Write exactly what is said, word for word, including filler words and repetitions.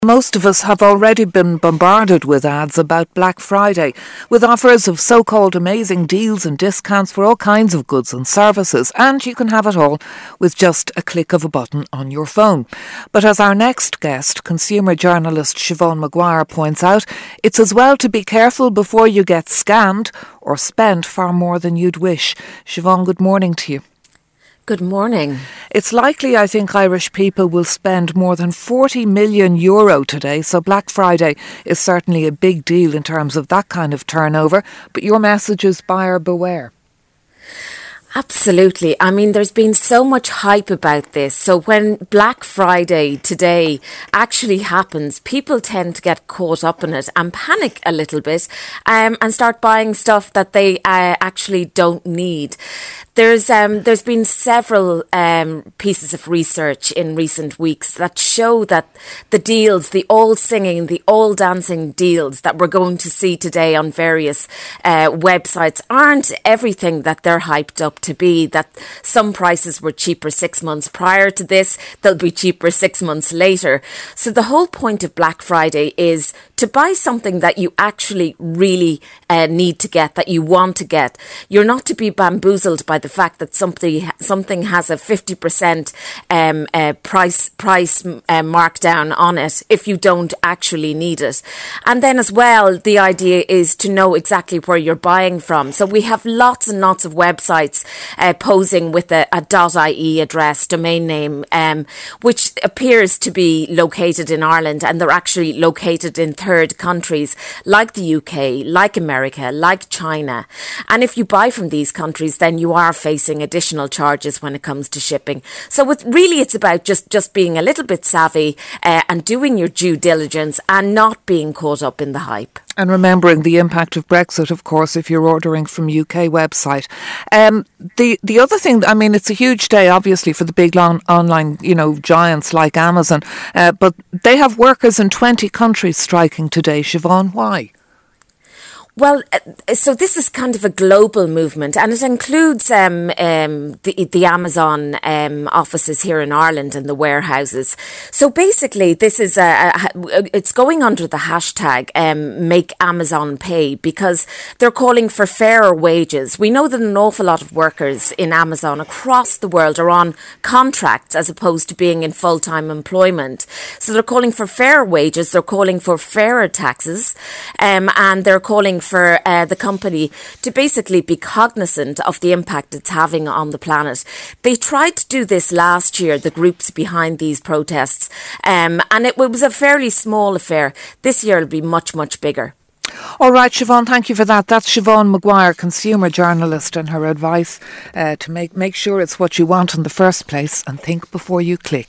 Most of us have already been bombarded with ads about Black Friday, with offers of so-called amazing deals and discounts for all kinds of goods and services, and you can have it all with just a click of a button on your phone. But as our next guest, consumer journalist Siobhan Maguire, points out, it's as well to be careful before you get scammed or spend far more than you'd wish. Siobhan, good morning to you. Good morning. It's likely, I think, Irish people will spend more than forty million euro today, so Black Friday is certainly a big deal in terms of that kind of turnover. But your message is buyer beware. Absolutely. I mean, there's been so much hype about this. So when Black Friday today actually happens, people tend to get caught up in it and panic a little bit um, and start buying stuff that they uh, actually don't need. There's um, there's been several um, pieces of research in recent weeks that show that the deals, the all singing, the all dancing deals that we're going to see today on various uh, websites aren't everything that they're hyped up to be. That some prices were cheaper six months prior to this, they'll be cheaper six months later. So the whole point of Black Friday is to buy something that you actually really uh, need to get, that you want to get. You're not to be bamboozled by the fact that something something has a fifty percent um, uh, price price uh, markdown on it if you don't actually need it. And then as well, the idea is to know exactly where you're buying from. So we have lots and lots of websites uh, posing with a, a .ie address, domain name, um, which appears to be located in Ireland, and they're actually located in third countries like the U K, like America, like China. And if you buy from these countries, then you are facing additional charges when it comes to shipping. So it's really, it's about just, just being a little bit savvy uh, and doing your due diligence and not being caught up in the hype. And remembering the impact of Brexit, of course, if you're ordering from U K website. Um, the the other thing, I mean, it's a huge day, obviously, for the big long online, you know, giants like Amazon. Uh, but they have workers in twenty countries striking today. Siobhan, why? Well, uh, so this is kind of a global movement, and it includes um, um, the, the Amazon um, offices here in Ireland and the warehouses. So basically, this is a, a it's going under the hashtag um, Make Amazon Pay, because they're calling for fairer wages. We know that an awful lot of workers in Amazon across the world are on contracts as opposed to being in full-time employment. So they're calling for fairer wages, they're calling for fairer taxes, um, and they're calling for uh, the company to basically be cognizant of the impact it's having on the planet. They tried to do this last year, the groups behind these protests, um, and it was a fairly small affair. This year it'll be much, much bigger. All right, Siobhan, thank you for that. That's Siobhan Maguire, consumer journalist, and her advice uh, to make, make sure it's what you want in the first place and think before you click.